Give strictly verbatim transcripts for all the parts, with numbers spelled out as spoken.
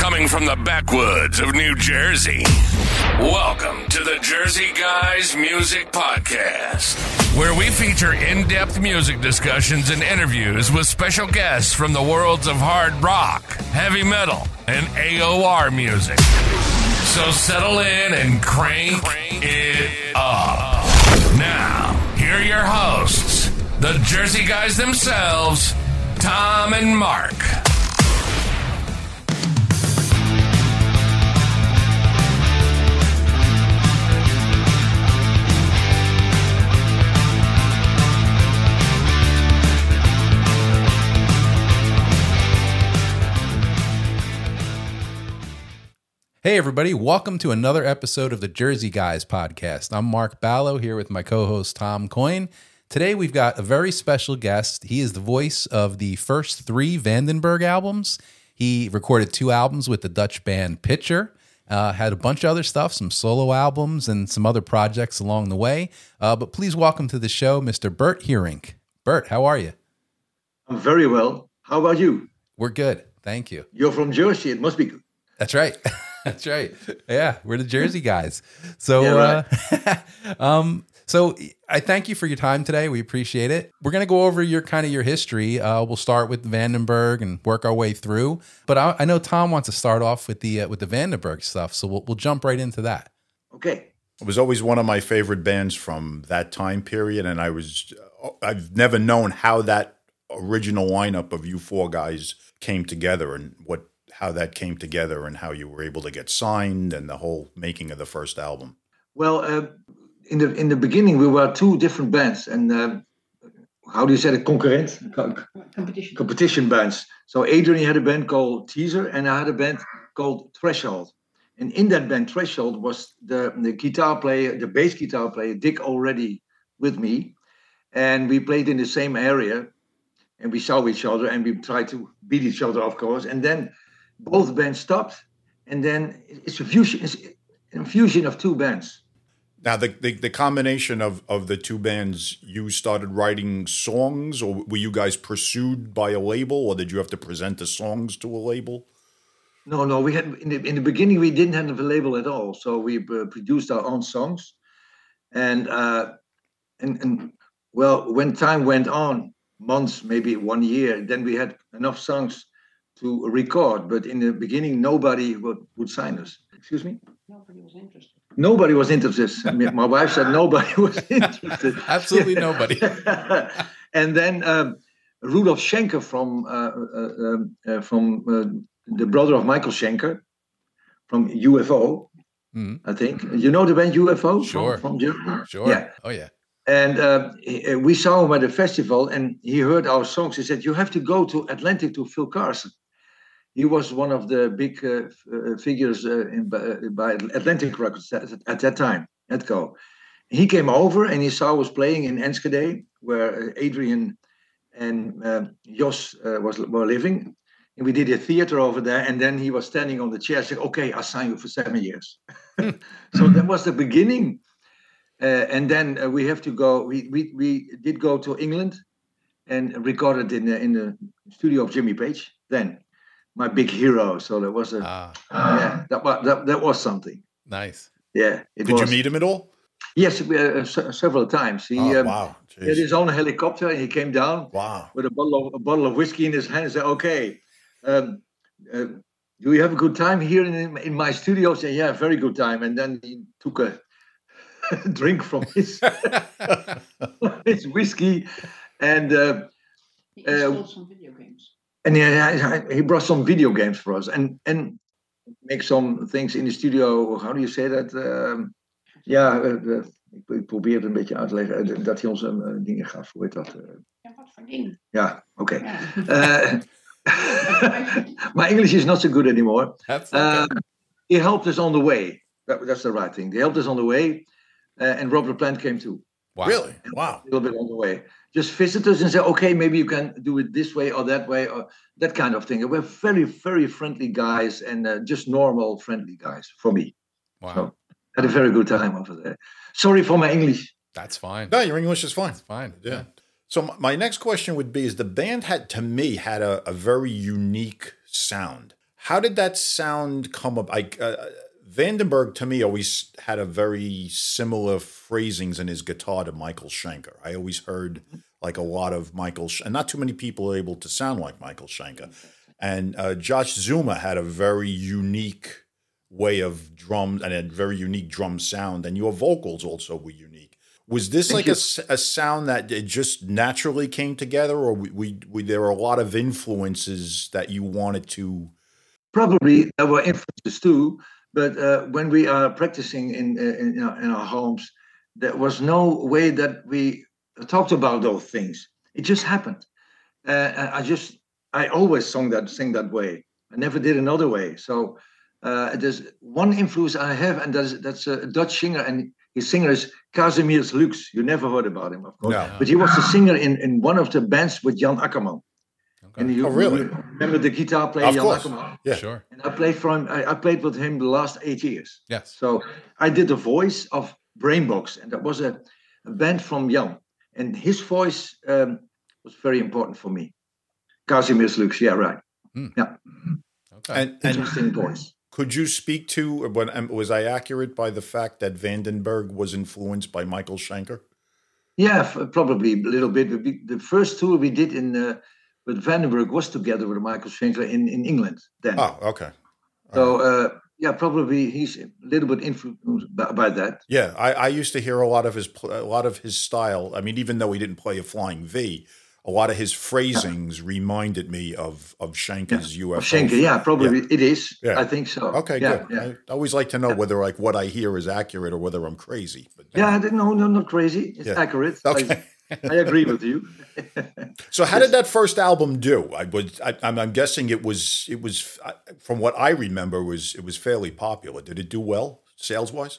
coming from the backwoods of New Jersey. Welcome to the Jersey Guys Music Podcast, where we feature in-depth music discussions and interviews with special guests from the worlds of hard rock, heavy metal, and A O R music. So settle in and crank it up. Now, here are your hosts, the Jersey Guys themselves, Tom and Mark. Hey everybody, welcome to another episode of the Jersey Guys podcast. I'm Mark Ballo here with my co-host Tom Coyne. Today we've got a very special guest. He is the voice of the first three Vandenberg albums. He recorded two albums with the Dutch band Pitcher, uh, had a bunch of other stuff, some solo albums and some other projects along the way. Uh, but please welcome to the show, Mister Bert Heerink. Bert, how are you? I'm very well. How about you? We're good, thank you. You're from Jersey, it must be good. That's right. That's right. Yeah, we're the Jersey guys. So, yeah, right. uh, um, so I thank you for your time today. We appreciate it. We're going to go over your kind of your history. Uh, we'll start with Vandenberg and work our way through. But I, I know Tom wants to start off with the uh, with the Vandenberg stuff, so we'll we'll jump right into that. Okay. It was always one of my favorite bands from that time period, and I was I've never known how that original lineup of you four guys came together and what. how that came together and how you were able to get signed and the whole making of the first album. Well, uh, in the in the beginning, we were two different bands. And uh, how do you say it? Concurrent? Competition. Competition bands. So Adrian had a band called Teaser and I had a band called Threshold. And in that band, Threshold, was the, the guitar player, the bass guitar player, Dick, already with me. And we played in the same area and we saw each other and we tried to beat each other, of course. And then both bands stopped, and then it's a fusion, it's a fusion of two bands. Now, the, the the combination of of the two bands, you started writing songs, or were you guys pursued by a label, or did you have to present the songs to a label? No, no, we had in the in the beginning we didn't have a label at all, so we uh, produced our own songs, and uh, and and well, when time went on, months, maybe one year, then we had enough songs to record, but in the beginning, nobody would, would sign us. Excuse me? Nobody was interested. Nobody was interested. My wife said nobody was interested. Absolutely nobody. And then um, Rudolf Schenker from uh, uh, uh, from uh, the brother of Michael Schenker from U F O, mm-hmm. I think. You know the band U F O? Sure. From, from Germany? Sure. Yeah. Oh, yeah. And uh, he, we saw him at a festival, and he heard our songs. He said, "You have to go to Atlantic to Phil Carson." He was one of the big uh, uh, figures uh, in, uh, by Atlantic Records at, at that time, Atco. He came over and he saw us playing in Enschede, where Adrian and uh, Jos uh, was were living. And we did a theater over there. And then he was standing on the chair and said, "Okay, I'll sign you for seven years." So that was the beginning. Uh, and then uh, we have to go. We, we we did go to England and recorded in the, in the studio of Jimmy Page then. My big hero. So that was a ah. yeah. That was that, that was something. Nice. Yeah. It Did was. you meet him at all? Yes, uh, s- several times. He oh, um, wow. He had his own helicopter. And he came down. Wow. With a bottle of a bottle of whiskey in his hand and said, "Okay, um, uh, do you have a good time here in in my studio?" I said, "Yeah, very good time." And then he took a drink from his his whiskey, and uh, he installed uh, some video games. And he, he brought some video games for us and, and make some things in the studio. How do you say that? Um, ja, uh, ik probeer het een beetje uit te leggen. Dat hij ons uh, dingen gaf. Hoe heet dat? Uh, ja, wat voor dingen? Ja, oké. Okay. Ja. Uh, my English is not so good anymore. That's okay. uh, he helped us on the way. That, that's the right thing. He helped us on the way. Uh, and Robert Plant came too. Wow. Really? Wow. A little bit on the way. Just visit us and say, okay, maybe you can do it this way or that way or that kind of thing. We're very, very friendly guys and uh, just normal friendly guys for me. Wow. So had a very good time over there. Sorry for my English. That's fine. No, your English is fine. It's fine. Yeah. yeah. So my next question would be, is the band had, to me, had a, a very unique sound. How did that sound come up? I, uh, Vandenberg, to me, always had a very similar phrasings in his guitar to Michael Schenker. I always heard like a lot of Michael, Sch- and not too many people are able to sound like Michael Schenker. And uh, Josh Zuma had a very unique way of drums and a very unique drum sound, and your vocals also were unique. Was this like a, a sound that it just naturally came together, or we, we, we there were a lot of influences that you wanted to? Probably there were influences too, but uh, when we are practicing in in, in, our, in our homes, there was no way that we talked about those things. It just happened. Uh, I just I always sung that sing that way. I never did another way. So uh, there's one influence I have, and that's that's a Dutch singer, and his singer is Kazimierz Lux. You never heard about him, of course, No. but he was the singer in, in one of the bands with Jan Akkerman. Okay. And you, Oh, really? you remember the guitar player Of Jan course. Akkerman? Yeah. Sure. And I played for him. I, I played with him the last eight years. Yes. So I did the voice of Brainbox, and that was a, a band from Jan. And his voice um, was very important for me. Kazimierz Lux, yeah, right. Mm. Yeah, Okay. And, and interesting voice. could you speak to, when, um, was I accurate by the fact that Vandenberg was influenced by Michael Schenker? Yeah, f- probably a little bit. We- The first tour we did in uh, with Vandenberg was together with Michael Schenker in, in England then. Oh, okay. so uh, yeah, probably he's a little bit influenced by, by that. Yeah, I, I used to hear a lot of his pl- a lot of his style. I mean, even though he didn't play a flying V, a lot of his phrasings reminded me of of Schenker's U F O. Of Schenker, yeah, probably it is. Yeah. I think so. Okay, yeah, good. Yeah. I always like to know whether like what I hear is accurate or whether I'm crazy. But Yeah, I didn't- no, no, not crazy. It's Yeah. accurate. Okay. I, I agree with you. So how did that first album do? I was I, I'm, I'm guessing it was it was from what I remember was it was fairly popular. Did it do well sales wise?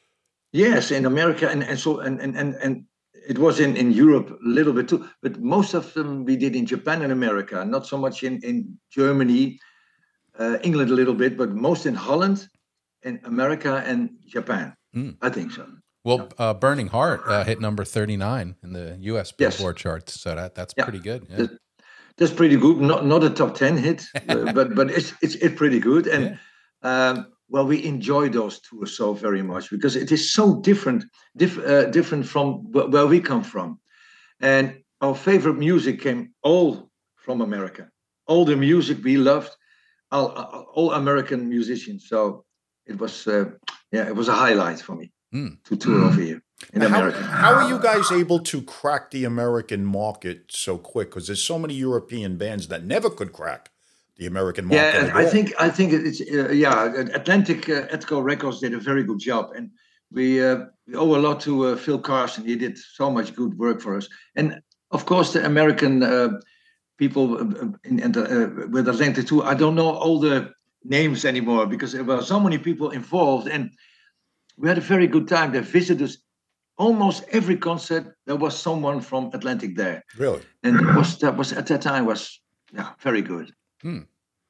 Yes, in America, and, and so and, and and and it was in, in Europe a little bit too, but most of them we did in Japan and America, not so much in in Germany, uh, England a little bit, but most in Holland, in America and Japan. Mm. I think so. Well, uh, Burning Heart uh, hit number thirty-nine in the U S Yes. Billboard charts, so that that's Yeah. pretty good. Yeah. That- That's pretty good. Not not a top ten hit, uh, but but it's it's it's pretty good. And um, well, we enjoy those tours so very much because it is so different, diff, uh, different from wh- where we come from. And our favorite music came all from America. All the music we loved, all, all American musicians. So it was, uh, yeah, it was a highlight for me Mm. to tour over here in How, America. how are you guys able to crack the American market so quick? Because there's so many European bands that never could crack the American market. Yeah, at and I all. think I think it's uh, yeah. Atlantic uh, Atco Records did a very good job, and we, uh, we owe a lot to uh, Phil Carson. He did so much good work for us, and of course the American uh, people uh, in, in the, uh, with Atlantic too. I don't know all the names anymore because there were so many people involved, and we had a very good time. They visited us almost every concert. There was someone from Atlantic there, Really? and it was that was at that time was yeah very good. Hmm.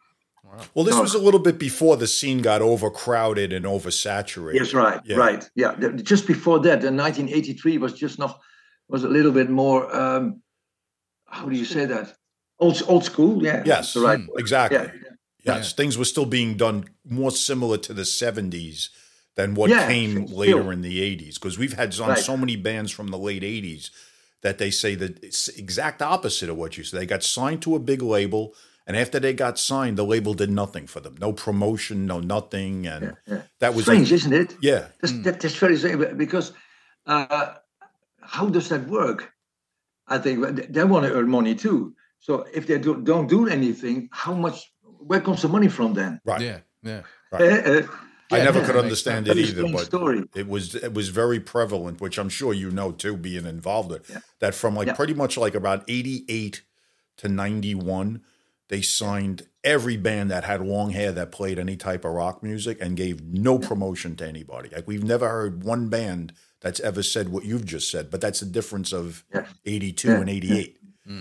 Well, this No. was a little bit before the scene got overcrowded and oversaturated. Yes, right, Yeah. right. Yeah, The- just before that, in nineteen eighty-three was just not was a little bit more. Um, how do you say that? Old old school. Yeah. Yes, that's the right. Mm, word. exactly. Yeah. Yes, things were still being done more similar to the seventies than what Yeah, came still. later in the eighties. Because we've had on Right. so many bands from the late eighties that they say the it's exact opposite of what you said. They got signed to a big label, and after they got signed, the label did nothing for them. No promotion, no nothing. And Yeah, yeah. that was Strange, like, isn't it? yeah. That's, that, that's very strange because uh, how does that work? I think well, they- they want to earn money too. So if they do, don't do anything, how much? Where comes the money from then? Right. Yeah, yeah. Right. Uh, uh, I Yeah, never yeah, could that understand makes it sense. either, Very but strange story. it was it was very prevalent, which I'm sure you know too, being involved with. Yeah. That from like Yeah. pretty much like about eighty-eight to ninety-one, they signed every band that had long hair that played any type of rock music and gave no promotion to anybody. Like we've never heard one band that's ever said what you've just said, but that's the difference of Yeah. eighty-two Yeah. and eighty-eight.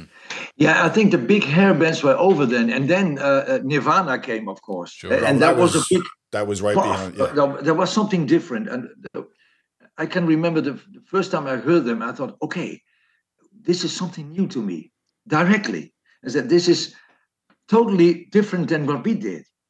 Yeah, I think the big hair bands were over then, and then uh, uh, Nirvana came, of course, Sure. and Oh, that, was, a big. that was right Well, behind. Yeah. there- there was something different, and uh, I can remember the, the first time I heard them. I thought, okay, this is something new to me directly. I said, this is totally different than what we did.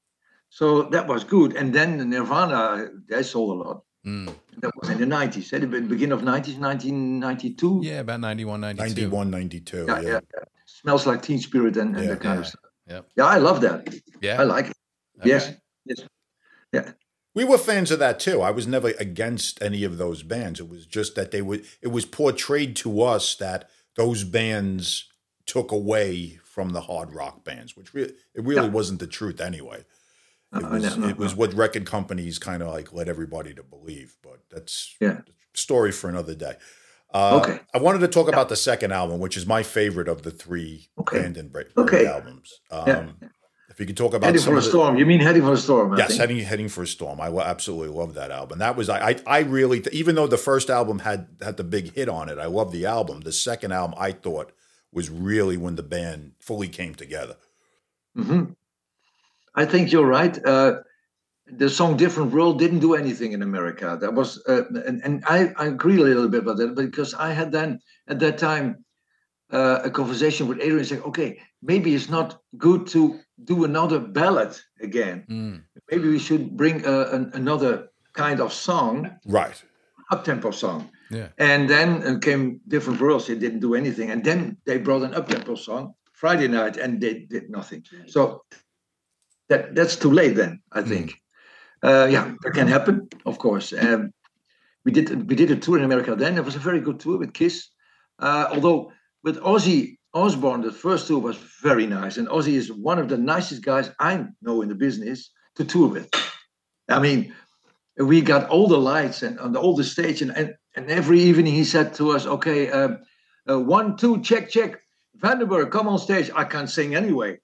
So that was good. And then Nirvana, they sold a lot. Mm. That was in the nineties, at the beginning of nineties, nineteen ninety-two. Yeah, about ninety-one, ninety-two. ninety-one, ninety-two. Yeah, Yeah. yeah, yeah. Smells Like Teen Spirit and, and Yeah, that kind yeah, of stuff. yep. Yeah, I love that. Yeah. I like it. Okay. Yes, yes, yeah. We were fans of that too. I was never against any of those bands. It was just that they would. It was portrayed to us that those bands took away from the hard rock bands, which re- it really Yeah. wasn't the truth anyway. It No, was, no, no, it was no. what record companies kind of like led everybody to believe. But that's Yeah. a story for another day. Uh, Okay. I wanted to talk about the second album, which is my favorite of the three Okay. Band and Break Okay. albums. Um, Yeah. If you could talk about Heading some for a of the- Storm. You mean Heading for a Storm? I Yes, think. heading heading for a storm. I lo- absolutely love that album. That was I I, I really even though the first album had had the big hit on it, I love the album. The second album I thought was really when the band fully came together. Mhm. I think you're right. Uh, the song "Different World" didn't do anything in America. That was, uh, and, and I, I agree a little bit about that because I had then at that time uh, a conversation with Adrian saying, "Okay, maybe it's not good to do another ballad again. Mm. Maybe we should bring uh, an, another kind of song, Right. up-tempo song." Yeah. And then uh, came Different Worlds. It didn't do anything. And then they brought an up-tempo song Friday night, and they did nothing. So that that's too late then, I think. Uh, yeah, that can happen, of course. Um, we did we did a tour in America then. It was a very good tour with Kiss. Uh, although with Ozzy Osbourne, the first tour was very nice. And Ozzy is one of the nicest guys I know in the business to tour with. I mean, we got all the lights and on the, all the stage, and, and and every evening he said to us, "Okay, uh, uh, one, two, check, check. Vandenberg, come on stage." I can't sing anyway.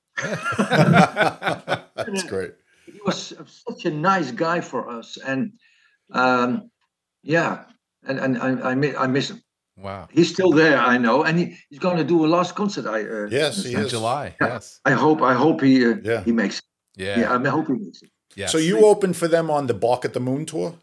That's great. He was such a nice guy for us, and um, yeah, and and I I miss, I miss him. Wow. He's still there, I know, and he, he's going to do a last concert. I uh, Yes, he In is. July. Yeah. Yes. I hope I hope he uh, Yeah. he makes it. Yeah. Yeah, I hope he makes it. Yes. So you opened for them on the Bark at the Moon tour?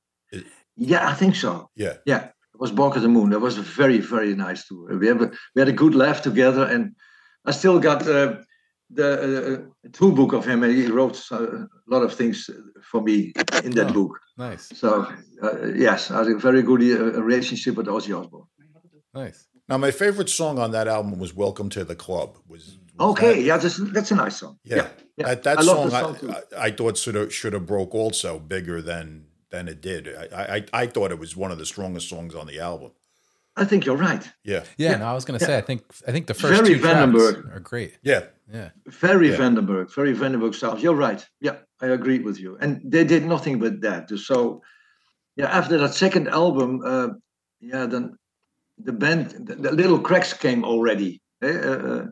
Yeah, I think so. Yeah. Yeah, it was Bark at the Moon. That was a very, very nice tour. We have a, we had a good laugh together, and I still got uh, the uh, tour book of him, and he wrote uh, a lot of things for me in that Oh. book. Nice. So uh, yes, I had a very good uh, relationship with Ozzy Osbourne. Nice. Now my favorite song on that album was Welcome to the Club. Was, was Okay, that- yeah, that's that's a nice song. yeah. yeah. That, that I love song, the I, song too. I, I thought should have should have broke also bigger than than it did. I, I I thought it was one of the strongest songs on the album. I think you're right. Yeah. Yeah, Yeah. no, I was gonna say I think I think the first Very two tracks Vandenberg. are great. Yeah. Yeah. Very Yeah. Vandenberg, very Vandenberg sounds. You're right. Yeah, I agree with you. And they did nothing but that. So, yeah, after that second album, uh, yeah, then the band, the, the little cracks came already. Eh, Uh, uh,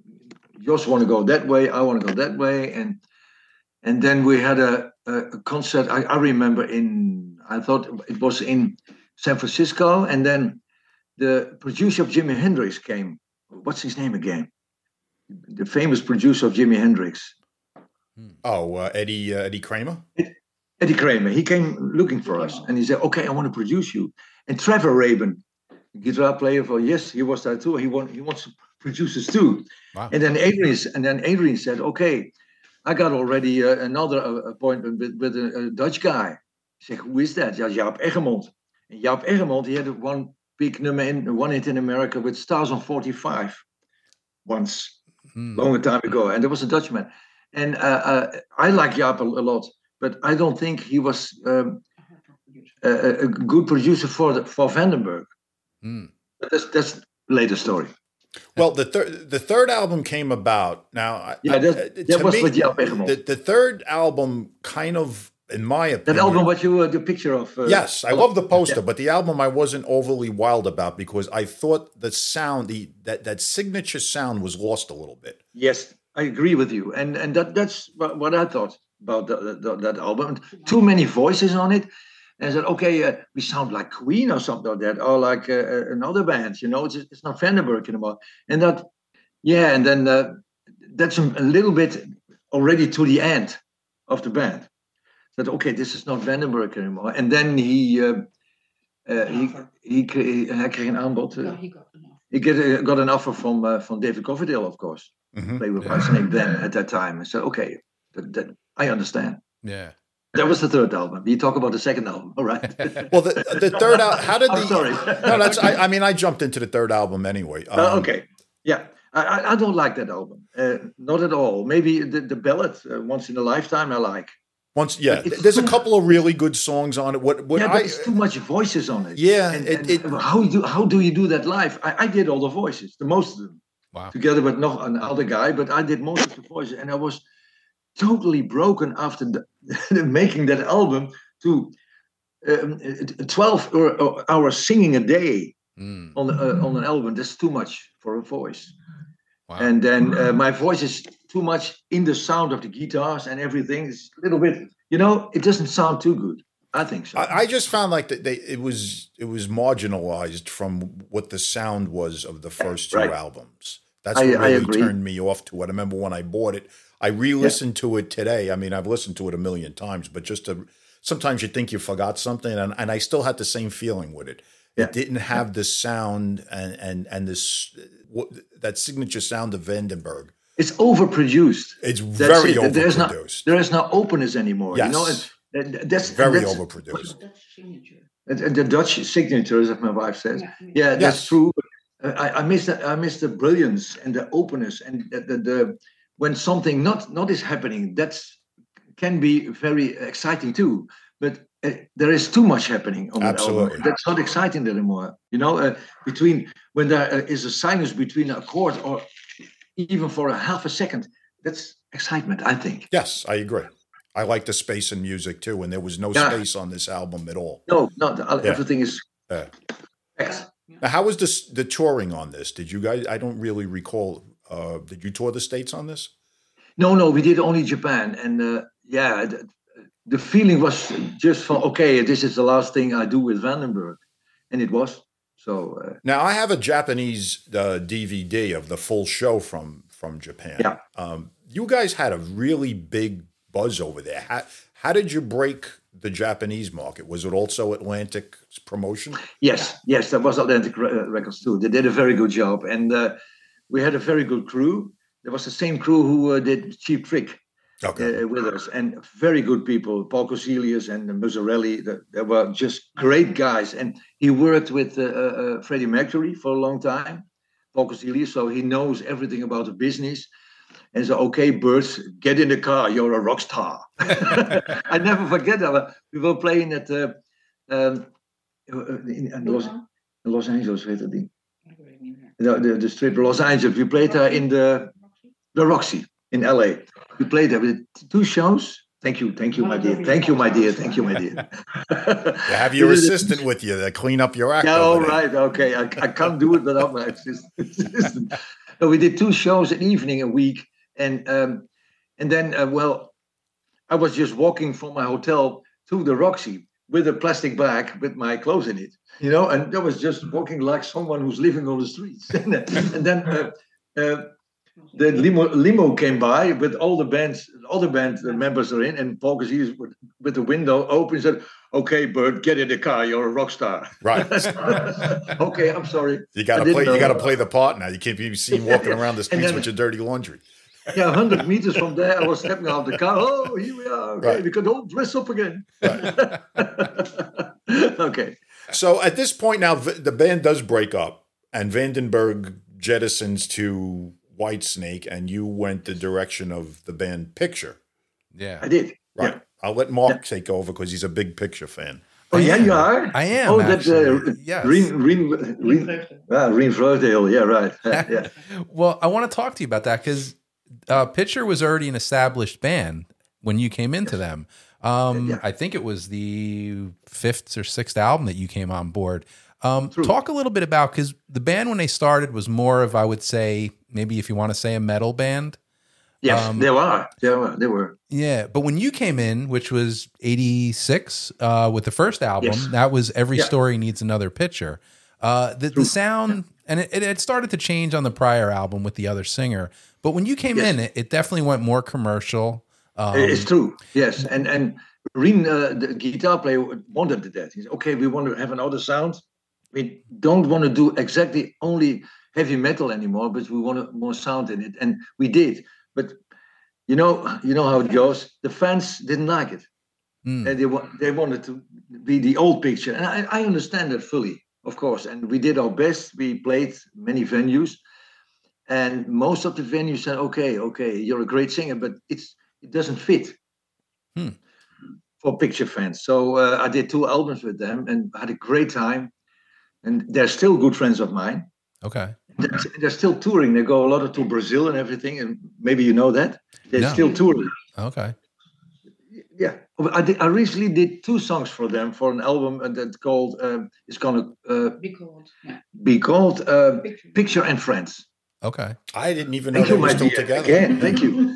Jos want to go that way, I want to go that way, and and then we had a, a, a concert. I, I remember in, I thought it was in San Francisco, and then the producer of Jimi Hendrix came. What's his name again? The famous producer of Jimi Hendrix, Oh, uh, Eddie uh, Eddie Kramer. Eddie Kramer. He came looking for us, and he said, "Okay, I want to produce you." And Trevor Rabin, guitar player for Yes, he was there too. He want he wants to produce us too. Wow. And then Adrian and then Adrian said, "Okay, I got already uh, another uh, appointment with, with a, a Dutch guy." He said, "Who is that?" Yeah, Jaap Eggermont. And Jaap Eggermont, he had one big number in one hit in America with Stars on forty-five once. Hmm. Longer time ago, and there was a Dutchman, and uh, uh, I like Jaap a, a lot, but I don't think he was um, a, a good producer for the, for Vandenberg. Hmm. But that's that's later story. Well, the third the third album came about. Now, I- Yeah, that, I- that to was me, with Jaap Eggermont. the, the third album kind of, in my That opinion, album, what you uh, the picture of? Uh, yes, I love the poster, Yeah. but the album I wasn't overly wild about because I thought the sound, the that that signature sound was lost a little bit. Yes, I agree with you, and and that that's what, what I thought about the, the, that album. Too many voices on it, and I said, okay, uh, we sound like Queen or something like that, or like uh, another band. You know, it's it's not Vandenberg anymore. And that, yeah, and then uh, that's a, a little bit already to the end of the band. That okay, this is not Vandenberg anymore. And then he uh, uh, he he kreeg, hij kreeg een aanbod. Uh, No, he got enough. he get, uh, got an offer from uh, from David Coverdale, of course. Mhm. Play with Yeah. Whitesnake then at that time. And said, okay, that, that I understand. Yeah. That was the third album. You talk about the second album, all right? Well, the the third album. How did the? I'm sorry. No, that's. I, I mean, I jumped into the third album anyway. Um, Uh, okay, yeah, I, I- I don't like that album, uh, not at all. Maybe the the ballad, uh, "Once in a Lifetime," I like. Once, yeah, It's there's a too- couple of really good songs on it. What? What? Yeah, but I, it's too much voices on it. Yeah, and, it- and it- how do how do you do that live? I, I did all the voices, the most of them, Wow. together with no another guy. But I did most of the voices, and I was totally broken after the, making that album to um, twelve or- or hours singing a day Mm. on uh, on an album. That's too much for a voice. Wow. And then uh, my voice is too much in the sound of the guitars and everything. It's a little bit, you know, it doesn't sound too good. I think so. I, I just found like that they it was it was marginalized from what the sound was of the first two Right. albums. That's I- what I really agree. turned me off to it. I remember when I bought it, I re-listened to it today. I mean, I've listened to it a million times, but just to sometimes you think you forgot something, and, and I still had the same feeling with it. Yeah. It didn't have the sound and and and this what, that signature sound of Vandenberg. It's overproduced. It's That's very it. There's no, overproduced. there is no openness anymore. Yes. You know, and, and that's Very that's, overproduced. Dutch signature. and- and the Dutch signature, as my wife says. Yeah, yeah. Yeah, that's Yes. true. But I, I miss that. I miss the brilliance and the openness and the, the, the when something not not is happening. That's can be very exciting too. But uh, there is too much happening on that Absolutely. album. That's not exciting anymore. You know, uh, between when there uh, is a silence between a chord or even for a half a second, that's excitement. I think. Yes, I agree. I like the space in music too, and there was no Yeah. space on this album at all. No, no, the- Yeah. everything is. Yeah. X. Now, how was this the touring on this? Did you guys? I don't really recall. Uh, did you tour the states on this? No, no, we did only Japan, and uh, yeah, the, the feeling was just for okay, this is the last thing I do with Vandenberg, and it was. So uh, Now, I have a Japanese uh, D V D of the full show from from Japan. Yeah. Um, you guys had a really big buzz over there. How, how did you break the Japanese market? Was it also Atlantic's promotion? yes, yes, that was Atlantic Re- uh, Records too. They did a very good job, and uh, we had a very good crew. There was the same crew who uh, did Cheap Trick. Okay. Uh, with us, and very good people, Paul Cosilius and Muzzarelli. They, they were just great guys. And he worked with uh, uh, Freddie Mercury for a long time, Paul Cosilius, so he knows everything about the business. And so, okay, Bert, get in the car. You're a rock star. I never forget that. We were playing at uh, um, in, in, Los, in Los Angeles, heet dat ding. The, the, the strip Los Angeles. We played there in the the Roxy in L A. We played there with two shows. Thank you, thank you, my dear. Thank you, my dear. Thank you, my dear. You have your assistant with you to clean up your act. Yeah, over all there. right, okay. I, I can't do it without my assistant. So we did two shows an evening a week, and um, and then uh, well, I was just walking from my hotel to the Roxy with a plastic bag with my clothes in it, you know, and I was just walking like someone who's living on the streets. and, and then uh, uh, the limo limo came by with all the bands, all the band members are in, and Paul Cosilius with, with the window open said, "Okay, Bert, get in the car. You're a rock star." Right. Okay, I'm sorry. You got I to didn't play. know You got to that. play the part now. You can't be seen walking around the streets then- with your dirty laundry. Yeah, one hundred meters from there, I was stepping out of the car. Oh, here we are. Okay, Right. we could all dress up again. Okay. So at this point now, v- the band does break up, and Vandenberg jettisons to Whitesnake, and you went the direction of the band Picture. Yeah. I did. Right. Yeah. I'll let Mark take over because he's a big Picture fan. Oh, yeah, you are? I am, Oh, that's uh, actually. Yes. Rien, Rien, Rien, ah, Rien Vreugdeheel. Yeah, right. Yeah. Well, I want to talk to you about that because uh, Pitcher was already an established band when you came into them. Um, Yeah. I think it was the fifth or sixth album that you came on board. Um, talk a little bit about, because the band when they started was more of, I would say, maybe if you want to say a metal band. Yes, Um, they were. They were. They were. Yeah, but when you came in, which was eighty-six, uh, with the first album, Yes. that was Every Yeah. Story Needs Another Picture. Uh, the, the sound, and it, it had started to change on the prior album with the other singer. But when you came Yes. in, it, it definitely went more commercial. Um, It's true. Yes, and and Rien, uh, the guitar player, wanted that. He said, "Okay, we want to have another sound. We don't want to do exactly only heavy metal anymore, but we want to more sound in it." And we did. But you know, you know how it goes. The fans didn't like it, Mm. and they wa- they wanted to be the old picture, and I, I understand that fully, of course. And we did our best. We played many venues, and most of the venues said, "Okay, okay, you're a great singer, but it's it doesn't fit Hmm. for picture fans." So uh, I did two albums with them, and had a great time. And they're still good friends of mine. Okay. They're, they're still touring. They go a lot to Brazil and everything, and maybe you know that they're No. still touring. Okay. Yeah, I did, I recently did two songs for them for an album uh, that's called um, it's gonna uh, Be called. Yeah. be called uh, Picture. Picture and Friends. Okay. I didn't even know Thank they you, were my still dear. together. Again, thank you.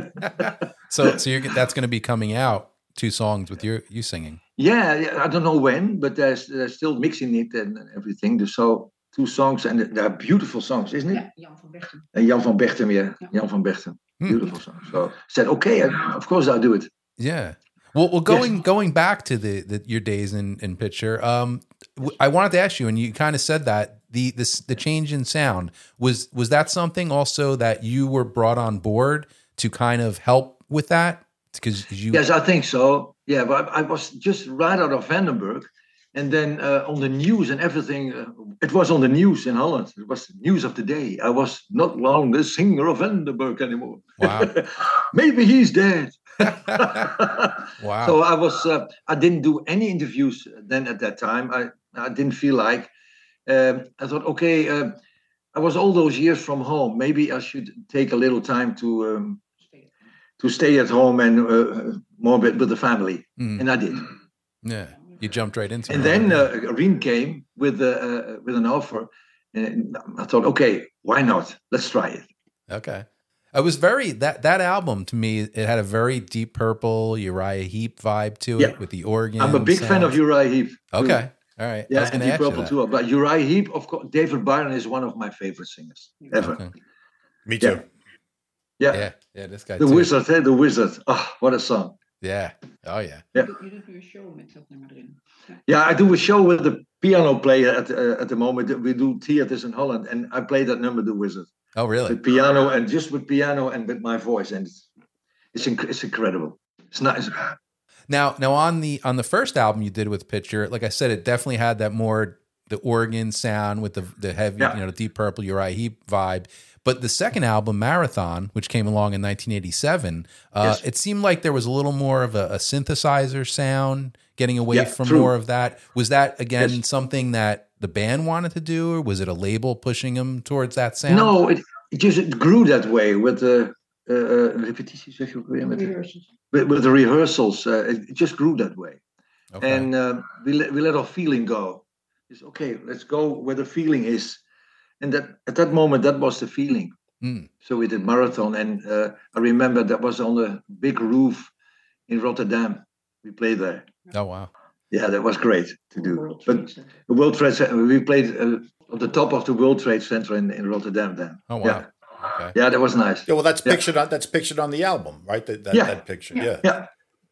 So, so you're that's going to be coming out two songs with you you singing. Yeah, yeah, I don't know when, but they're, they're still mixing it and everything. So two songs, and they're beautiful songs, isn't it? Ja, Jan van Bechten. And Jan van Bechten, yeah, Yeah. Jan van Bechten, Hmm. beautiful song. So I said, okay, I, of course I'll do it. Yeah. Well, well, going going back to the, the your days in in Picture, um, w- I wanted to ask you, and you kind of said that the this the change in sound was was that something also that you were brought on board to kind of help with that because you Yes, I think so. Yeah, but I, I was just right out of Vandenberg. And then uh, on the news and everything, uh, it was on the news in Holland. It was the news of the day. I was not long the singer of Vandenberg anymore. Wow. Maybe he's dead. Wow. So I was, uh, I didn't do any interviews then at that time. I, I didn't feel like, um, I thought, okay, uh, I was all those years from home. Maybe I should take a little time to um, to stay at home and uh, more bit with the family. Mm. And I did. Yeah, you jumped right into And it. then uh, Rien came with uh, uh, with an offer, and I thought, okay, why not? Let's try it. Okay. It was very that that album to me. It had a very Deep Purple, Uriah Heep vibe to it Yeah. with the organ. I'm a big fan of sounds. Uriah Heep. Okay, all right. I Yeah, was and going to Deep ask you Purple that. too. But Uriah Heep, of course, David Byron is one of my favorite singers ever. Okay. Me too. Yeah. Yeah, yeah. This guy The too. Wizard, hey, The Wizard. Oh, what a song. Yeah. Oh yeah. Ja. Je doet nu een show met dat nummer erin. Ja. Yeah, I do a show with the piano player at uh, at the moment. We do theaters in Holland, and I play that number, The Wizard, Oh really? with piano and just with piano and with my voice, and it's it's, inc- it's incredible. It's nice. Now, now on the on the first album you did with Picture, like I said, it definitely had that more the organ sound with the the heavy, Yeah. you know, the Deep Purple, Uriah Heep vibe. But the second album, Marathon, which came along in nineteen eighty-seven, uh, Yes. it seemed like there was a little more of a, a synthesizer sound, getting away Yeah, from true. more of that. Was that again Yes. something that the band wanted to do, or was it a label pushing them towards that sound? No, it, it just it grew that way with the uh, uh, repetities, zeg je ook weer, met de- Rehearsals. with, with the rehearsals. Uh, it, it just grew that way, Okay. and uh, we let we let our feeling go. It's okay. Let's go where the feeling is, and that at that moment that was the feeling. Mm. So we did Marathon, and uh, I remember that was on the big roof in Rotterdam. We played there. Oh wow. Yeah, that was great to do. World But Trade Center. the World Trade Center, we played uh, on the top of the World Trade Center in, in Rotterdam then. Oh wow. Yeah, Okay. yeah, that was nice. Yeah, well, that's Yeah. pictured on that's pictured on the album, right? That that, Yeah. that picture. Yeah. Yeah.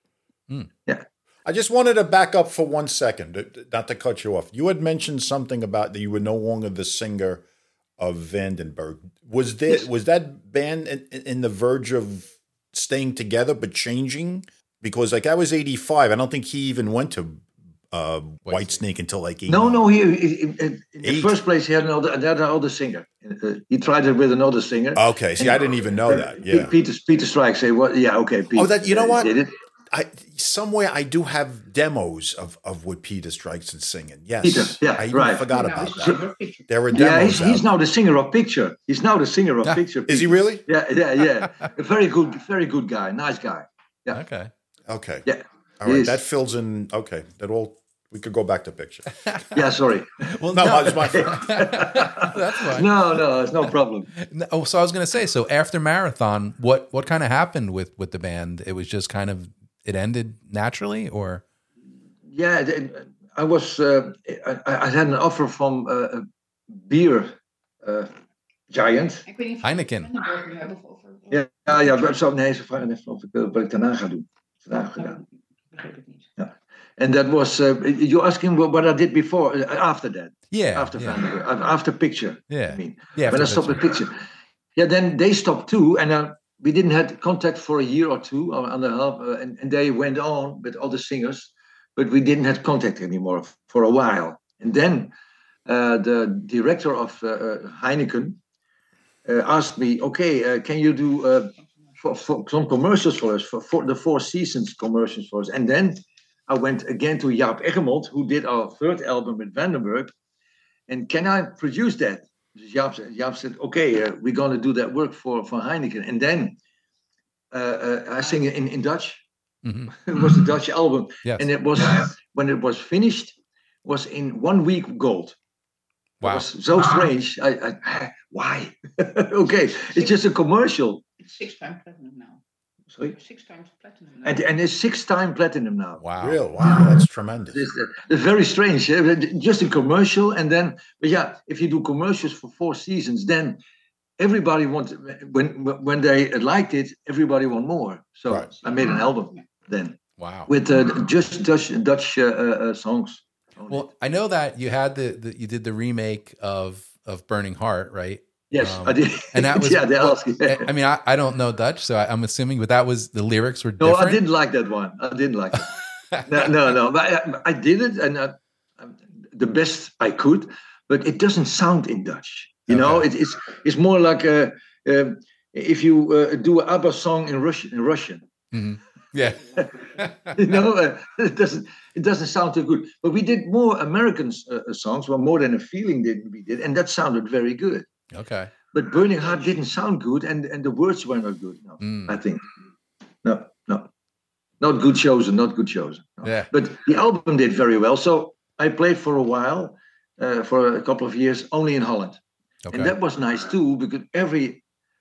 Yeah, I just wanted to back up for one second, uh, not to cut you off. You had mentioned something about that you were no longer the singer of Vandenberg. Was there Yes. was that band in, in the verge of staying together but changing? Because like I was eighty-five, I don't think he even went to uh, White Snake until like eighty. no, no. He, he, he- in, in the Eight. first place, he had another another other singer. Uh, he tried it with another singer. Okay, see, I didn't even know And that. Pe- Yeah. Peter Peter Strike say, "What? Yeah, okay." Pete, Oh, that- you know uh, what? Did it. I somewhere I do have demos of, of what Peter Strikes and singing. Yes, Peter, yeah, I even right. forgot Nou, about is that. het een picture. There were Yeah, demos. he's, he's out. now the singer of Picture. He's now the singer of Yeah. Picture. Is he Peter. really? Yeah, yeah, yeah. A very good, very good guy. Nice guy. Yeah. Okay. Okay. Yeah. All right. Yes. That fills in. Okay. That all. We could go back to picture. Yeah, sorry. Well, No, no, it's my fault. that's fine. No, no, it's no problem. No, oh, so I was going to say, so after Marathon, what what kind of happened with with the band? It was just kind of it ended naturally, or Yeah, the- I was. Uh, I, I had an offer from uh, a beer uh, giant. Ik weet niet of Heineken. we het nu hebben of over. Ja, ja, ja. maar Zo, nee, ze vragen even of ik, uh, wat ik daarna ga doen. Vandaag Nou, gedaan. ik begreep het niet. And that was. Uh, you asking what, what I did before, uh, after that, yeah, after yeah, Vandenberg, after Picture. yeah, I mean, yeah. when I after stopped Picture. with Picture. Yeah, then they stopped too, and I we didn't have contact for a year or two or and a half, uh, and, and they went on with other singers, but we didn't have contact anymore for a while. And then uh, the director of uh, uh, Heineken uh, asked me, okay, uh, can you do uh, for, for some commercials for us, for, for the Four Seasons commercials for us? And then I went again to Jaap Eggermont, who did our third album with Vandenberg, and can I produce that? Jaap, Jaap said, okay, uh, we're going to do that work for, for Heineken. And then uh, uh, I sing it in, in Dutch. Mm-hmm. It was a Dutch album. Yes. And it was, when it was finished, was in one week gold. Wow. It was so strange. I, I why? Okay, it's just a commercial. It's six times platinum now. Sorry? Six times platinum now. And, and it's six time platinum now. Wow. Real, wow, that's tremendous. It's, it's very strange. eh? Just a commercial, and then, but yeah, if you do commercials for Four Seasons, then everybody wants. When when they liked it, everybody want more. So Right. I made an album then Wow. with uh, just Dutch Dutch uh, uh, songs. on Well, it. I know that you had the, the you did the remake of of Burning Heart, right? Yes, um, I did. And that was yeah, they well, asked. Yeah. I mean, I, I don't know Dutch, so I, I'm assuming, but that was the lyrics were No, different. I didn't like that one. I didn't like it. no, no, no. But I, I did it, and I, the best I could. But it doesn't sound in Dutch. You know, Okay. it, it's it's more like a, uh, if you uh, do an ABBA song in Russian. In Russian, Mhm. Yeah. you know, uh, it doesn't it doesn't sound too good. But we did more American uh, songs, well, more than a feeling did we did, and that sounded very good. Okay. But Burning Heart didn't sound good, and, and the words were not good. No, Mm. I think. No, no. Not good chosen, not good chosen. No. Yeah. But the album did very well. So I played for a while, uh, for a couple of years, only in Holland. Okay. And that was nice too, because every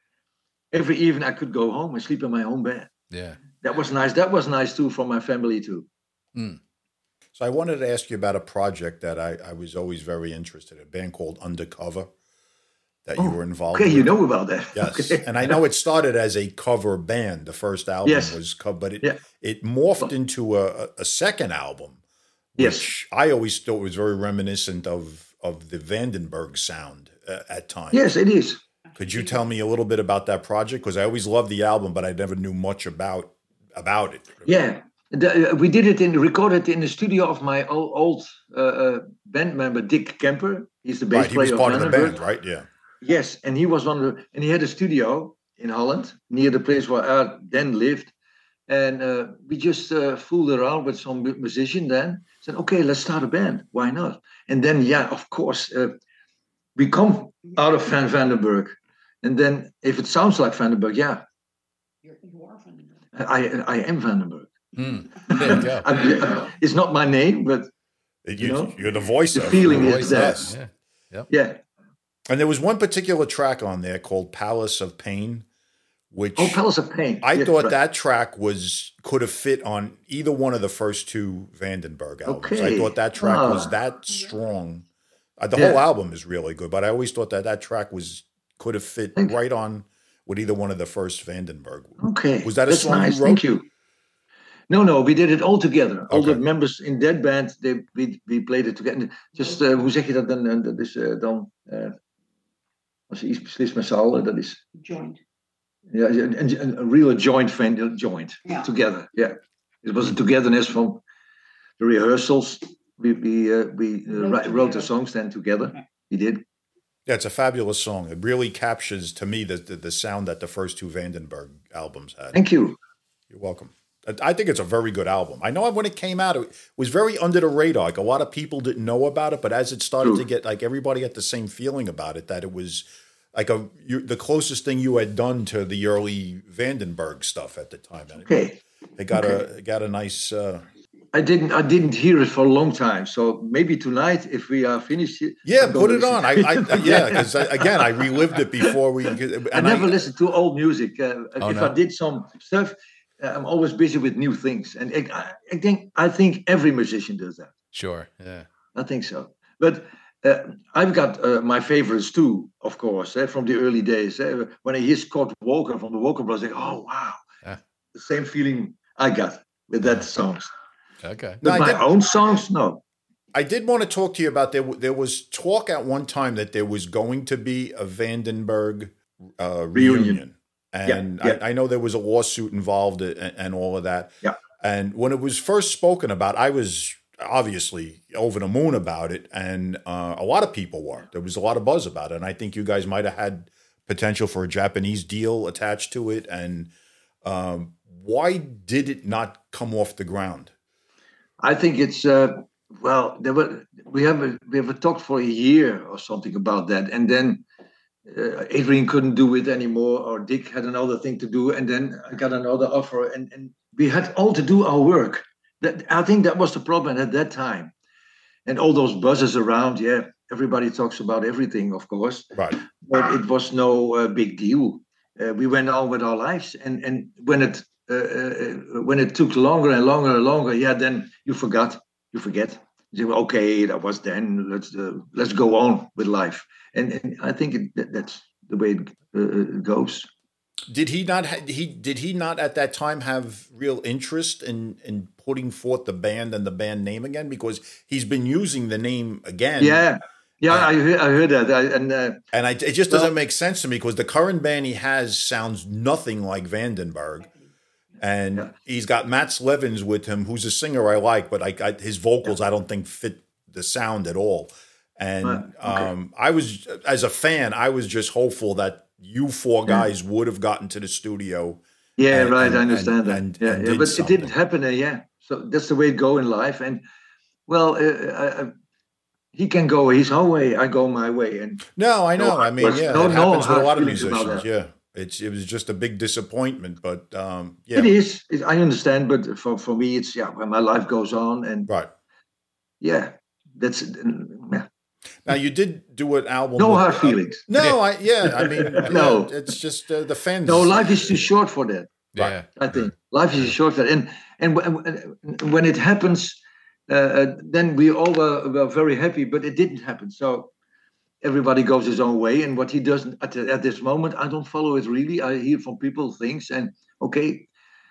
every evening I could go home and sleep in my own bed. yeah. That was nice. That was nice too for my family too. Mm. So I wanted to ask you about a project that I, I was always very interested in, a band called Undercover that you were involved Okay, with. you know about that. Yes, Okay. and I know it started as a cover band. The first album Yes. was cover, but it Yeah. it morphed into a, a- a second album, which Yes. I always thought was very reminiscent of of the Vandenberg sound uh, at times. Yes, it is. Could you tell me a little bit about that project? Because I always loved the album, but I never knew much about about it. Yeah. The, uh, we did it in recorded in the studio of my old, old uh, uh, band member Dick Kemper. He's the bass Right, he was player part of the Vandenberg. band, right? Yeah. Yes, and he was one of the, and he had a studio in Holland near the place where I then lived, and uh, we just uh, fooled around with some mu- musician. Then said, "Okay, let's start a band. Why not?" And then, yeah, of course, uh, we come out of Van Vandenberg, and then if it sounds like Vandenberg, yeah, You're, you are van den Berg. I I am Vandenberg. Mm. There you go. I, it's not my name, but You, know? You're the voice The of feeling it. is there. Yes. Yeah. yeah. And there was one particular track on there called Palace of Pain, which Oh, Palace of Pain. I Yes, thought right. that track was could have fit on either one of the first two Vandenberg albums. I Okay. thought that track Ah. was that strong. Uh, the Yeah. whole album is really good, but I always thought that that track was could have fit Thank you. right on with either one of the first Vandenberg. Okay. Was that a That's song you nice. wrote? Thank you. No, no, we did it all together. All the Okay. members in that band, they we, we played it together. Just, uh, hoe zeg je dat dan? Uh, dat is uh, dan, uh, als je iets beslist met z'n allen, dat is, Joint. ja, een, een, een real joint fan, joint, Ja. together, yeah. It was a togetherness from the rehearsals. We, we, uh, we uh, Wrote write, wrote the together. songs then together. Yeah. We did. Yeah, it's a fabulous song. It really captures to me the the, the sound that the first two Vandenberg albums had. Thank you. You're welcome. I I think it's a very good album. I know when it came out, it was very under the radar. Like a lot of people didn't know about it, but as it started True. to get, like everybody had the same feeling about it, that it was like a you, the closest thing you had done to the early Vandenberg stuff at the time. And Okay. It got a it got a nice. Uh, I didn't I didn't hear it for a long time. So maybe tonight, if we are finished, yeah, I'm put gonna it on. I, listen. I yeah, because again, I relived it before we. And I never listened to old music. Uh, Oh, if no? I did some stuff, uh, I'm always busy with new things, and I, I think I think every musician does that. Sure. Yeah. I think so. But uh, I've got uh, my favorites too, of course, eh, from the early days. Eh, when I hear Scott Walker from the Walker Brothers, I think, oh wow, Yeah. the same feeling I got with that songs. Okay. No, But I my did- own songs, no. I did want to talk to you about there. There was talk at one time that there was going to be a Vandenberg uh, reunion. Reunion. And Yeah, yeah. I, I know there was a lawsuit involved and, and all of that. Yeah. And when it was first spoken about, I was obviously over the moon about it. And uh, a lot of people were. There was a lot of buzz about it. And I think you guys might have had potential for a Japanese deal attached to it. And um, why did it not come off the ground? I think it's uh, well. There were we have a, we have talked for a year or something about that, and then uh, Adrian couldn't do it anymore, or Dick had another thing to do, and then I got another offer, and, and we had all to do our work. That I think that was the problem at that time, and all those buzzes around. Yeah, everybody talks about everything, of course, Right. but it was no uh, big deal. Uh, we went on with our lives, and and when it uh, uh, when it took longer and longer and longer, yeah, then you forgot, you forget. You say, well, okay, that was then. Let's uh, let's go on with life, and, and I think it, that, that's the way it uh, goes. Did he not? Ha- he did he not at that time have real interest in in putting forth the band and the band name again? Because he's been using the name again. Yeah, yeah, I heard, I heard that, I, and uh, And I, it just doesn't make sense to me because the current band he has sounds nothing like Vandenberg. And Yeah. he's got Mats Levens with him, who's a singer I like, but I, I, his vocals I don't think fit the sound at all. And Right, okay. um, I was, as a fan, I was just hopeful that you four guys would have gotten to the studio. yeah, And- right, and- I understand and- that. and- yeah, and yeah, did but something. it didn't happen. Uh, yeah, so that's the way it go in life, and well, uh, uh, uh, he can go his own way, I go my way, and No, I know. No, I mean, no, yeah, no it happens with a hard lot of feelings about musicians. that. Yeah, it's it was just a big disappointment, but um, yeah, it is. It, I understand, but for for me, it's yeah. When my life goes on, and right. yeah, that's yeah. Now you did do an album. No with- hard feelings. No, I yeah, I mean, No. yeah, it's just uh, the fans. No, life is too short for that. Yeah. I think life is short for that, and and when, when it happens, uh, uh, then we all were, were very happy. But it didn't happen, so everybody goes his own way. And what he does at, the, at this moment, I don't follow it really. I hear from people things, and okay,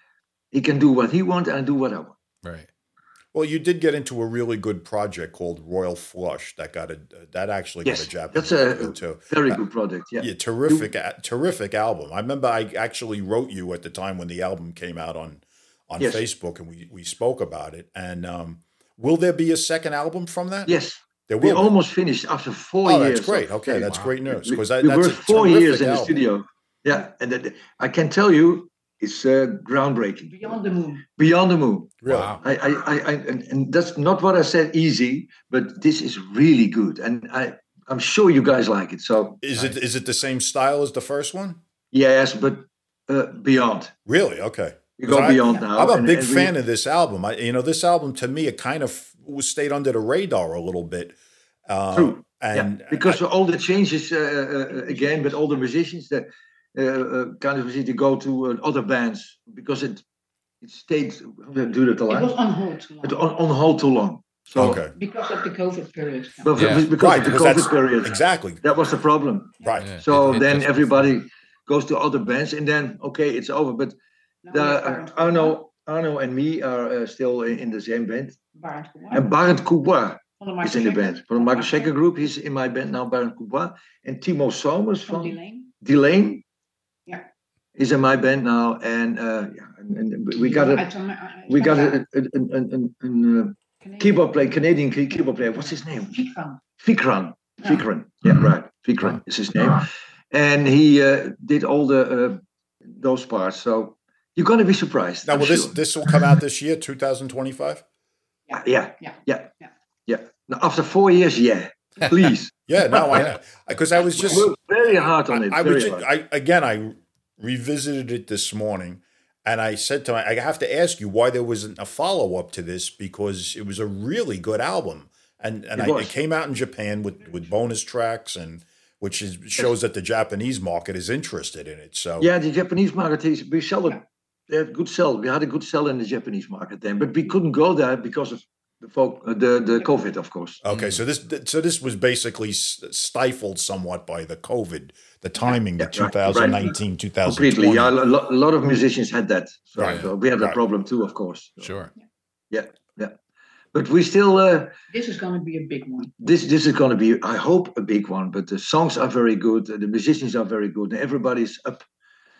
he can do what he wants, and I do what I want. Right. Well, you did get into a really good project called Royal Flush that got a that actually got Yes, a Japanese that's a video too. very Uh, good project. Yeah, Yeah, terrific, a- terrific album. I remember I actually wrote you at the time when the album came out on on Yes. Facebook, and we we spoke about it. And um, will there be a second album from that? yes. there We will. be. almost finished after four Oh, years. that's great. of- Okay, that's great news We, because we that's worked a four terrific years in the album. studio. Yeah, and that, I can tell you, it's uh, groundbreaking. Beyond the moon. Beyond the moon. Really? Wow. I, I, I, I and, and that's not what I said easy, but this is really good, and I, I'm sure you guys like it. So Is it is it the same style as the first one? yes, but uh, beyond. Really? Okay. We go I- beyond now. I'm a and- big and we- fan of this album. I, you know, this album to me, it kind of was stayed under the radar a little bit. Uh, True. And yeah, because of all the changes uh, uh, again with all the musicians that uh, uh, kind of to go to uh, other bands because it it stayed do that a It was lot on hold too long. It on, on hold too long. So okay, Because of the COVID period. but Yeah. because right, of the because COVID that's period, exactly that was the problem. right. Yeah. So It- it then just- everybody goes to other bands, and then okay, it's over. But Now the, we have uh, Barend Arno, Arno and me are uh, still in, in the same band, Barend Couloir. and Barend Coubois Van de is in the Marco band. From the Michael Schecker group, he's in my band now, Barend Coubois, and Timo Somers Van from Delane. Delane Yeah. is in my band now, and uh, yeah, and, and we got I a told my- I- we got Canada. a, a, a, a, a, a Canadian. keyboard player, Canadian key- keyboard player. What's his name? Vikram. Fikran. Yeah. Fikran. Yeah, right. Fikran is his name, and he uh, did all the uh, those parts. So you're gonna be surprised. Now, I'm will this sure. this will come out this year, two thousand twenty-five? Yeah, yeah, Yeah. yeah, Yeah. yeah. Now, after four years, yeah, please. Yeah, no, I because I was just We worked very hard on it. I, I very was just, hard. I again I revisited it this morning, and I said to my, I have to ask you why there wasn't a follow up to this because it was a really good album, and and It I, was. it came out in Japan with with bonus tracks and which is shows that the Japanese market is interested in it. So Yeah, the Japanese market is we sell it. They had good sell. We had a good sell in the Japanese market then, but we couldn't go there because of the folk, uh, the the COVID, of course. okay, so this so this was basically s- stifled somewhat by the COVID, the timing, Yeah, the right, twenty nineteen, twenty twenty. Completely. Yeah, a lo- a lot of musicians had that. So, Right, so we had a right. problem too, of course. So, Sure. Yeah, yeah. But we still. Uh, This is going to be a big one. this this is going to be, I hope, a big one. But the songs are very good. The musicians are very good. And everybody's up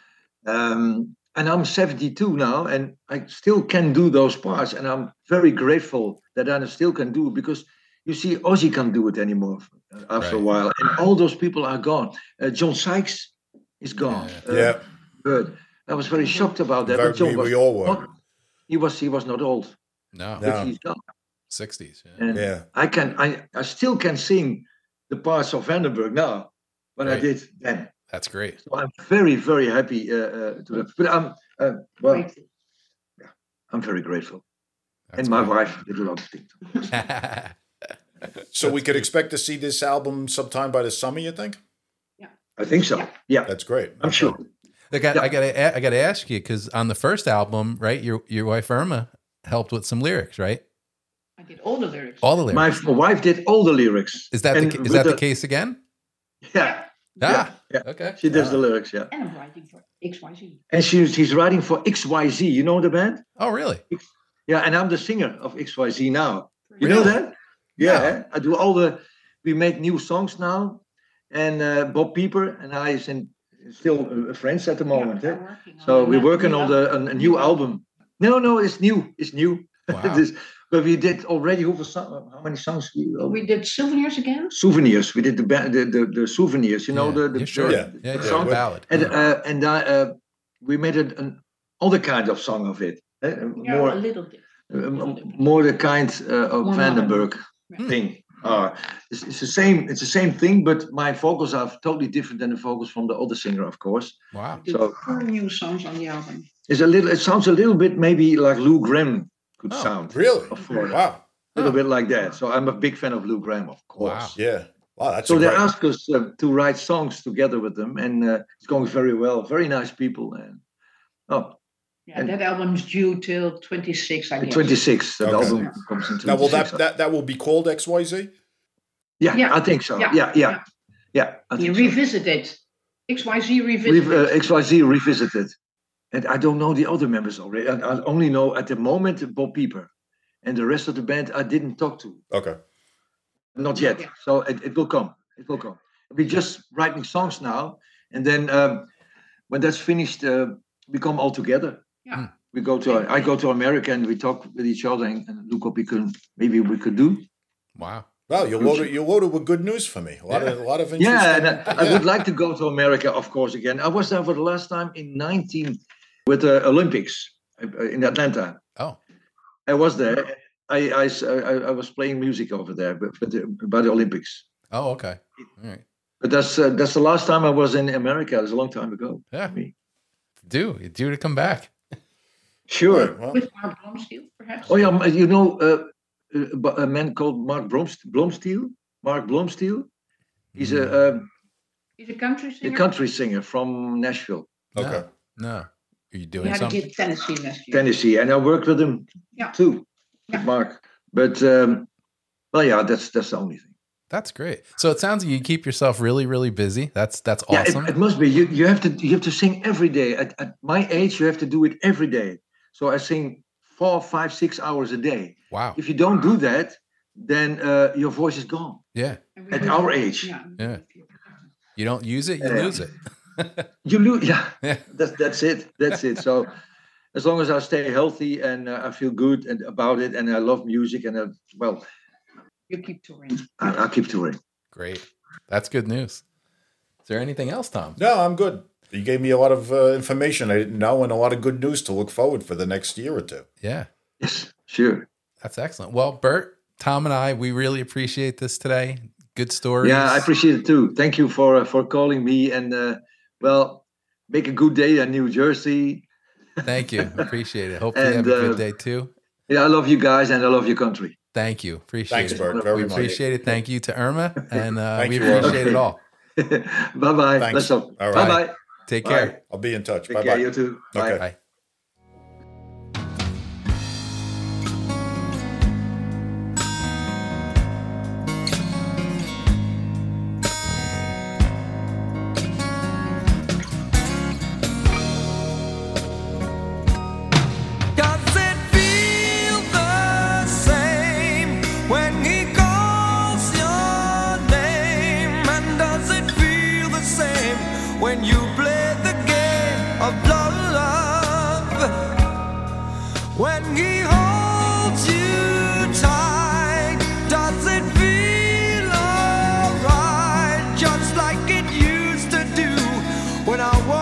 Um, and I'm seventy-two now, and I still can do those parts. And I'm very grateful that I still can do it, because you see, Ozzy can't do it anymore after Right. a while. And all those people are gone. Uh, John Sykes is gone. Yeah. Uh, Yeah. Good. I was very shocked about that. Very- but John we- was we all were. not- he was he was not old, No, No. but he's gone. sixties. Yeah. And Yeah. I can I, I still can sing the parts of Vandenberg now, but I Right. did then. That's great. So I'm very very happy uh, uh, to that. But I'm uh, well, Great. I'm very grateful, That's and my great. wife did a lot of things. So we could expect to see this album sometime by the summer, you think? I think so. Yeah. Yeah, That's great. I'm sure. I got, Yeah. I got, to, I got to ask you, because on the first album, right, your your wife Irma helped with some lyrics, right? I did all the lyrics. All the lyrics. My wife did all the lyrics. is that And the, is with that the, case again? Yeah, Ah, yeah. okay. she does the lyrics. Yeah, And I'm writing for X Y Z. and she's she's writing for X Y Z. You know the band? Oh, really? Yeah, and I'm the singer of X Y Z now. You know Really? that? Yeah, No. I do all the. We make new songs now, and uh, Bob Pieper and I is in, still uh, friends at the moment. Yeah, eh? I'm working on So it. we're working on Yeah. the on a new album. No, no, it's new. It's new. Wow. It is- but we did already over so- how many songs? We, uh, We did souvenirs again. souvenirs. We did the ba- the, the, the souvenirs. You know Yeah. the, the Yeah, sure. the- Yeah, the yeah, song? ballad. And uh, and uh, uh, we made it an other kind of song of it. eh? Yeah, More a little bit. uh, m- more the kind uh, of More Vandenberg modern. thing. Uh, it's, it's the same. It's the same thing, but my vocals are totally different than the vocals from the other singer, of course. Wow. We did So- four new songs on the album. It's a little. It sounds a little bit maybe like Lou Gramm could Oh, sound. Really? Of Florida. Wow. A little bit like that. So I'm a big fan of Lou Gramm, of course. Wow. Yeah. Wow. That's So a they great. asked us uh, to write songs together with them, and uh, it's going very well. Very nice people, and oh, Yeah, And- that album is due till twenty-six, I guess. twenty-six. The Okay. album comes in twenty-six. Now, will that, that that will be called X Y Z? Yeah, Yeah. I think so. Yeah, Yeah, yeah, yeah. I We think so. revisited. X Y Z We've, revisited. uh, X Y Z revisited, and I don't know the other members already. I, I only know at the moment Bob Pieper, and the rest of the band I didn't talk to, Okay. not yet. Yeah. So it, it will come. It will come. We're just writing songs now, and then um, when that's finished, uh, we come all together. Yeah. We go to. I go to America, and we talk with each other and, and look what we can maybe we could do. Wow. Well, you're loaded. You're loaded with good news for me. A lot of a lot of interesting. Yeah, and I, I yeah. would like to go to America, of course, again. I was there for the last time in nineteen with the Olympics uh, in Atlanta. Oh, I was there. I, I, I, I was playing music over there, but, but the, by the Olympics. oh, okay. All right. But that's uh, that's the last time I was in America. It was a long time ago. Yeah. Me. Do you due to come back? Sure. Right, well, With Mark Blomsteel, perhaps. Oh yeah, you know uh, uh, a man called Mark Blomst- Blomsteel. Mark Blomsteel. He's a, um, He's a country a singer. country singer from Nashville, okay. No. Are you He doing had a something? kid Tennessee last year. Tennessee, and I worked with him Yeah. too, Yeah. with Mark. But um, well, yeah, that's that's the only thing. That's great. So it sounds like you keep yourself really, really busy. That's that's Yeah, awesome. it, it must be. You you have to you have to sing every day. At, at my age, you have to do it every day. So I sing four, five, six hours a day. Wow. If you don't do that, then uh, your voice is gone. Yeah. And we At do- our age. Yeah. Yeah. You don't use it, you Yeah. lose it. You lose. Yeah, Yeah. that's that's it. That's it. So as long as I stay healthy and uh, I feel good and about it, and I love music, and uh, well, You keep touring. I, I'll keep touring. Great. That's good news. Is there anything else, Tom? No, I'm good. You gave me a lot of uh, information I didn't know, and a lot of good news to look forward for the next year or two. Yeah. Yes, sure. That's excellent. Well, Bert, Tom, and I, we really appreciate this today. Good stories. Yeah, I appreciate it too. Thank you for uh, for calling me, and uh, well, make a good day in New Jersey. Thank you. Appreciate it. Hopefully you And, have a good uh, day too. Yeah, I love you guys, and I love your country. Thank you. Appreciate Thanks, it. Bert. Very We much. appreciate it. Thank you to Irma, and uh, Thank we you all. appreciate it all. Bye bye. Thanks. Let's go. All Bye right. bye. Take Bye. care. I'll be in touch. Take Bye care. bye. You too. Bye. Okay. Bye. Does it feel the same when he calls your name? And does it feel the same when you play the game of love? our